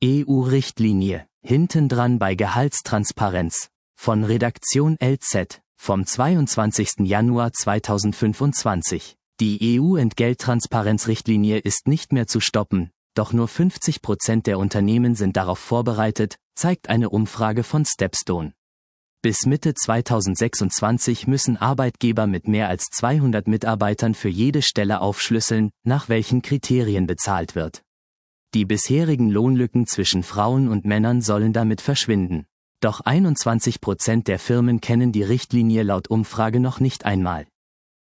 EU-Richtlinie, hintendran bei Gehaltstransparenz, von Redaktion LZ, vom 22. Januar 2025. Die EU-Entgelttransparenzrichtlinie ist nicht mehr zu stoppen, doch nur 50% der Unternehmen sind darauf vorbereitet, zeigt eine Umfrage von Stepstone. Bis Mitte 2026 müssen Arbeitgeber mit mehr als 200 Mitarbeitern für jede Stelle aufschlüsseln, nach welchen Kriterien bezahlt wird. Die bisherigen Lohnlücken zwischen Frauen und Männern sollen damit verschwinden. Doch 21% der Firmen kennen die Richtlinie laut Umfrage noch nicht einmal.